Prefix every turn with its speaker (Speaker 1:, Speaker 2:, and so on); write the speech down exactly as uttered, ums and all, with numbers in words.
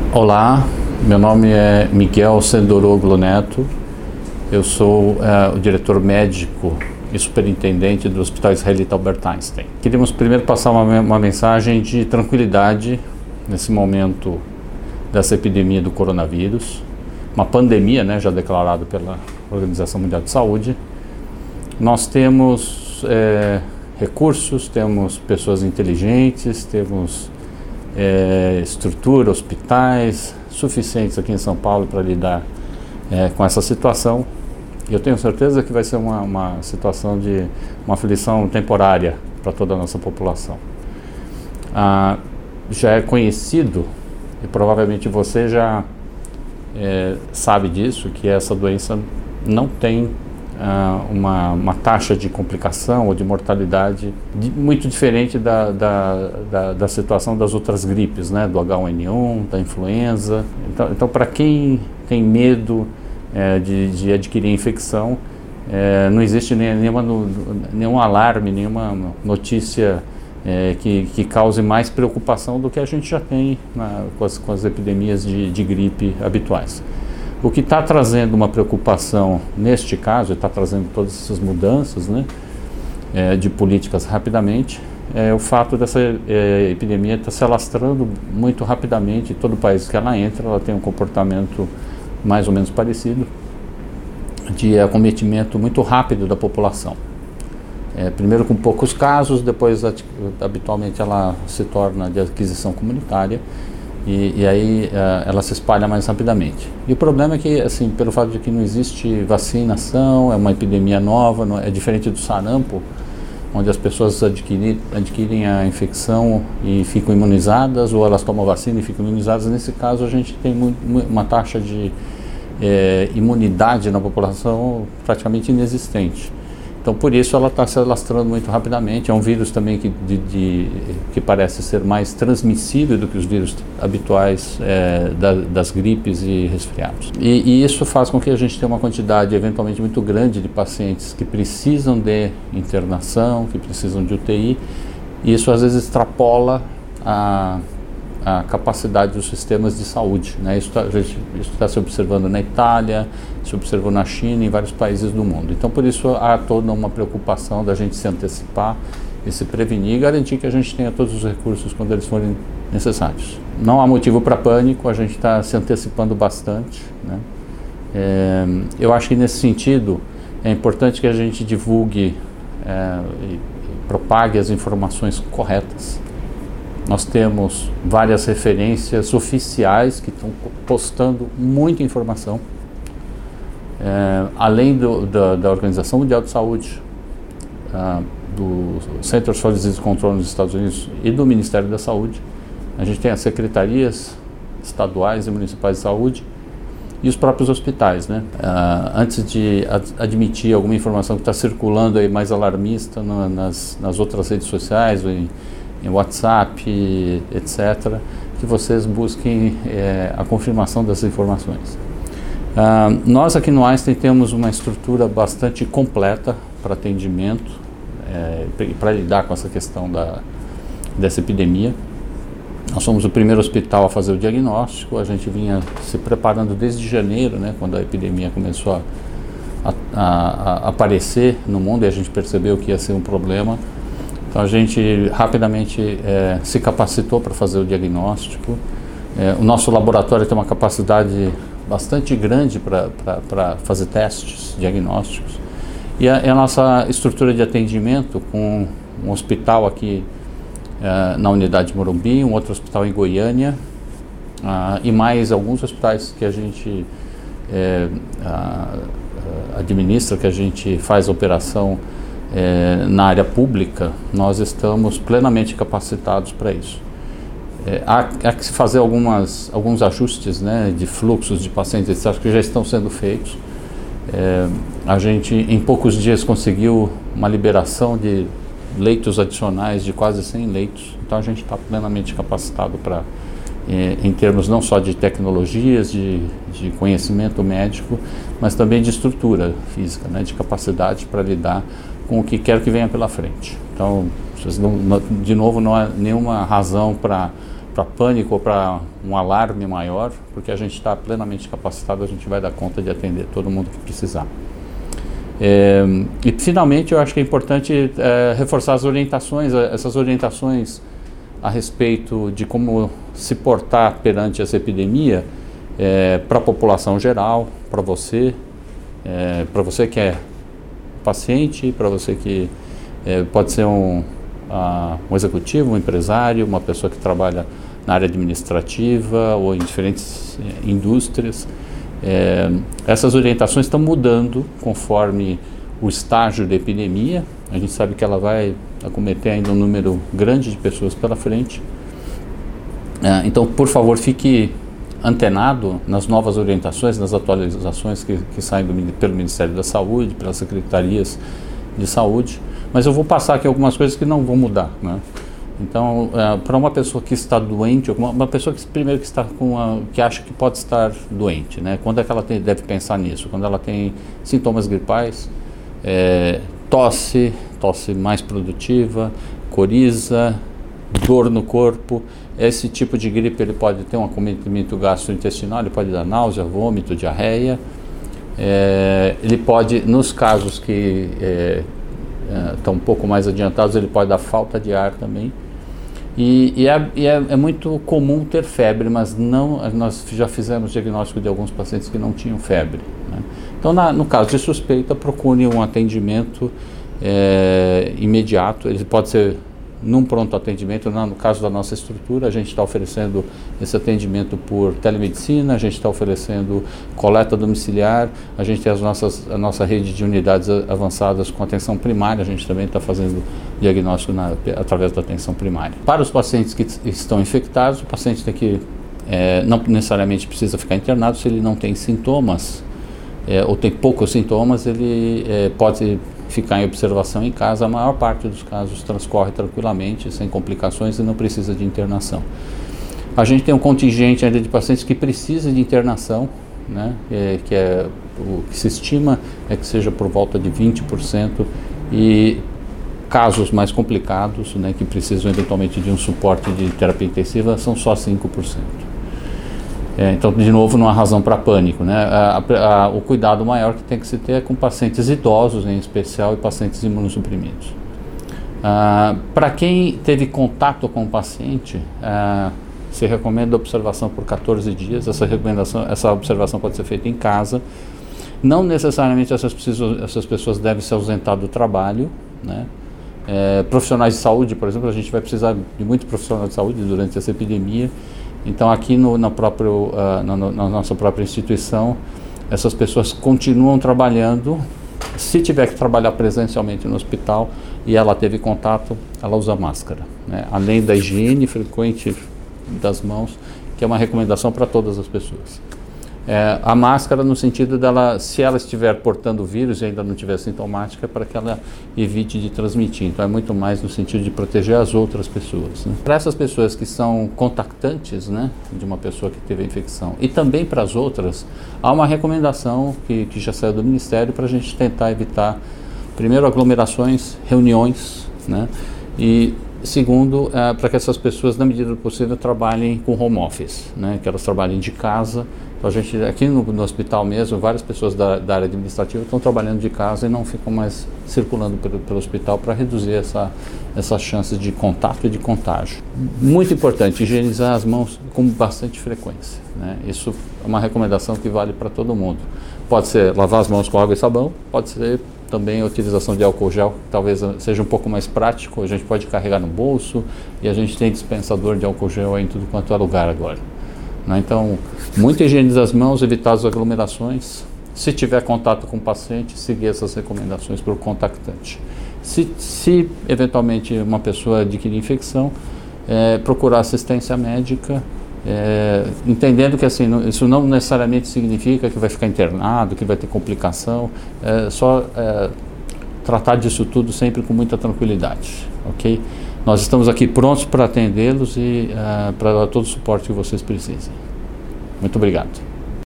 Speaker 1: Olá, meu nome é Miguel Sendoroglu Neto, eu sou uh, o diretor médico e superintendente do Hospital Israelita Albert Einstein. Queríamos primeiro passar uma, uma mensagem de tranquilidade nesse momento dessa epidemia do coronavírus, uma pandemia, né, já declarada pela Organização Mundial de Saúde. Nós temos é, recursos, temos pessoas inteligentes, temos é, estrutura, hospitais suficientes aqui em São Paulo para lidar é, com essa situação. Eu tenho certeza que vai ser uma, uma situação de uma aflição temporária para toda a nossa população. Ah, já é conhecido, e provavelmente você já é, sabe disso, que essa doença não tem ah, uma, uma taxa de complicação ou de mortalidade de, muito diferente da, da, da, da situação das outras gripes, né? Do H um N um, da influenza. Então, então para quem tem medo É, de, de adquirir infecção, é, não existe nem, nenhuma, nenhum alarme, nenhuma notícia é, que, que cause mais preocupação do que a gente já tem na, com, as, com as epidemias de, de gripe habituais. O que está trazendo uma preocupação neste caso, está trazendo todas essas mudanças, né, é, de políticas rapidamente, é o fato dessa é, epidemia estar tá se alastrando muito rapidamente. Em todo país que ela entra, ela tem um comportamento mais ou menos parecido, de acometimento muito rápido da população. É, primeiro com poucos casos, depois habitualmente ela se torna de aquisição comunitária e, e aí uh, ela se espalha mais rapidamente. E o problema é que, assim, pelo fato de que não existe vacinação, é uma epidemia nova, não, é diferente do sarampo, onde as pessoas adquirem, adquirem a infecção e ficam imunizadas, ou elas tomam vacina e ficam imunizadas. Nesse caso, a gente tem muito, uma taxa de é, imunidade na população praticamente inexistente. Então, por isso, ela está se alastrando muito rapidamente. É um vírus também que, de, de, que parece ser mais transmissível do que os vírus habituais é, da, das gripes e resfriados. E, e isso faz com que a gente tenha uma quantidade eventualmente muito grande de pacientes que precisam de internação, que precisam de U T I, e isso às vezes extrapola a, a capacidade dos sistemas de saúde, né? Isso está se observando na Itália, se observou na China e em vários países do mundo. Então, por isso, há toda uma preocupação da gente se antecipar e se prevenir e garantir que a gente tenha todos os recursos quando eles forem necessários. Não há motivo para pânico, a gente está se antecipando bastante, né? É, eu acho que, nesse sentido, é importante que a gente divulgue é, e, e propague as informações corretas. Nós temos várias referências oficiais que estão postando muita informação. É, além do, da, da Organização Mundial de Saúde, uh, do Centers for Disease Control nos Estados Unidos e do Ministério da Saúde, a gente tem as secretarias estaduais e municipais de saúde e os próprios hospitais, né? Uh, antes de ad admitir alguma informação que está circulando aí mais alarmista no, nas, nas outras redes sociais, em, em WhatsApp, etcétera, que vocês busquem é, a confirmação dessas informações. Uh, nós aqui no Einstein temos uma estrutura bastante completa para atendimento é, e para lidar com essa questão da, dessa epidemia. Nós somos o primeiro hospital a fazer o diagnóstico. A gente vinha se preparando desde janeiro, né, quando a epidemia começou a, a, a aparecer no mundo e a gente percebeu que ia ser um problema. Então a gente rapidamente é, se capacitou para fazer o diagnóstico. É, o nosso laboratório tem uma capacidade bastante grande para fazer testes diagnósticos. E a, a nossa estrutura de atendimento, com um hospital aqui uh, na unidade de Morumbi, um outro hospital em Goiânia, uh, e mais alguns hospitais que a gente é, uh, administra, que a gente faz operação é, na área pública, nós estamos plenamente capacitados para isso. É, há, há que se fazer algumas, alguns ajustes, né, de fluxos de pacientes, etcétera, que já estão sendo feitos. É, a gente, em poucos dias, conseguiu uma liberação de leitos adicionais de quase cem leitos. Então, a gente está plenamente capacitado para, é, em termos não só de tecnologias, de, de conhecimento médico, mas também de estrutura física, né, de capacidade para lidar com o que quer que venha pela frente. Então, vocês não, de novo, não há nenhuma razão para para pânico ou para um alarme maior, porque a gente está plenamente capacitado, a gente vai dar conta de atender todo mundo que precisar. É, e finalmente eu acho que é importante é, reforçar as orientações, essas orientações a respeito de como se portar perante essa epidemia, é, para a população geral, para você, é, para você que é paciente, para você que é, pode ser um, uh, um executivo, um empresário, uma pessoa que trabalha na área administrativa ou em diferentes é, indústrias. É, essas orientações estão mudando conforme o estágio da epidemia. A gente sabe que ela vai acometer ainda um número grande de pessoas pela frente. É, então, por favor, fique antenado nas novas orientações, nas atualizações que, que saem do, pelo Ministério da Saúde, pelas secretarias de saúde. Mas eu vou passar aqui algumas coisas que não vão mudar, né? Então, é, para uma pessoa que está doente, uma, uma pessoa que primeiro que está com a, que acha que pode estar doente, né? Quando é que ela tem, deve pensar nisso? Quando ela tem sintomas gripais, é, tosse, tosse mais produtiva, coriza, dor no corpo. Esse tipo de gripe ele pode ter um acometimento gastrointestinal, ele pode dar náusea, vômito, diarreia. É, ele pode, nos casos que é, é, estão um pouco mais adiantados, ele pode dar falta de ar também. E, e, é, e é, é muito comum ter febre, mas não, nós já fizemos diagnóstico de alguns pacientes que não tinham febre, né? Então, na, no caso de suspeita, procure um atendimento é, imediato. Ele pode ser num pronto atendimento. No caso da nossa estrutura, a gente está oferecendo esse atendimento por telemedicina, a gente está oferecendo coleta domiciliar, a gente tem as nossas, a nossa rede de unidades avançadas com atenção primária, a gente também está fazendo diagnóstico na, através da atenção primária. Para os pacientes que estão infectados, o paciente tem que, é, não necessariamente precisa ficar internado se ele não tem sintomas, é, ou tem poucos sintomas, ele é, pode ficar em observação em casa. A maior parte dos casos transcorre tranquilamente, sem complicações, e não precisa de internação. A gente tem um contingente ainda de pacientes que precisa de internação, né, é, que é, o que se estima é que seja por volta de vinte por cento, e casos mais complicados, né, que precisam eventualmente de um suporte de terapia intensiva, são só cinco por cento. É, então, de novo, não há razão para pânico, né? A, a, a, o cuidado maior que tem que se ter é com pacientes idosos, em especial, e pacientes imunossuprimidos. Ah, para quem teve contato com o paciente, ah, se recomenda a observação por quatorze dias. Essa recomendação, essa observação pode ser feita em casa. Não necessariamente essas pessoas, essas pessoas devem se ausentar do trabalho, né? É, profissionais de saúde, por exemplo, a gente vai precisar de muito profissional de saúde durante essa epidemia. Então, aqui no, na, próprio, uh, na, na nossa própria instituição, essas pessoas continuam trabalhando. Se tiver que trabalhar presencialmente no hospital e ela teve contato, ela usa máscara, né? Além da higiene frequente das mãos, que é uma recomendação para todas as pessoas. É, a máscara no sentido dela, se ela estiver portando o vírus e ainda não tiver sintomática, é para que ela evite de transmitir. Então é muito mais no sentido de proteger as outras pessoas, né? Para essas pessoas que são contactantes, né, de uma pessoa que teve a infecção, e também para as outras, há uma recomendação que, que já saiu do Ministério para a gente tentar evitar, primeiro, aglomerações, reuniões, né, e segundo, é, para que essas pessoas, na medida do possível, trabalhem com home office, né, que elas trabalhem de casa. Então, a gente, aqui no, no hospital mesmo, várias pessoas da, da área administrativa estão trabalhando de casa e não ficam mais circulando pelo, pelo hospital, para reduzir essa, essas chances de contato e de contágio. Muito importante, higienizar as mãos com bastante frequência, né? Isso é uma recomendação que vale para todo mundo. Pode ser lavar as mãos com água e sabão, pode ser também a utilização de álcool gel, que talvez seja um pouco mais prático. A gente pode carregar no bolso, e a gente tem dispensador de álcool gel aí em tudo quanto é lugar agora. Então, muito higienizar as mãos, evitar as aglomerações. Se tiver contato com o paciente, seguir essas recomendações para o contactante. Se, se eventualmente uma pessoa adquirir infecção, é, procurar assistência médica, é, entendendo que assim, não, isso não necessariamente significa que vai ficar internado, que vai ter complicação. É só é, tratar disso tudo sempre com muita tranquilidade, ok? Nós estamos aqui prontos para atendê-los e uh, para dar todo o suporte que vocês precisem. Muito obrigado.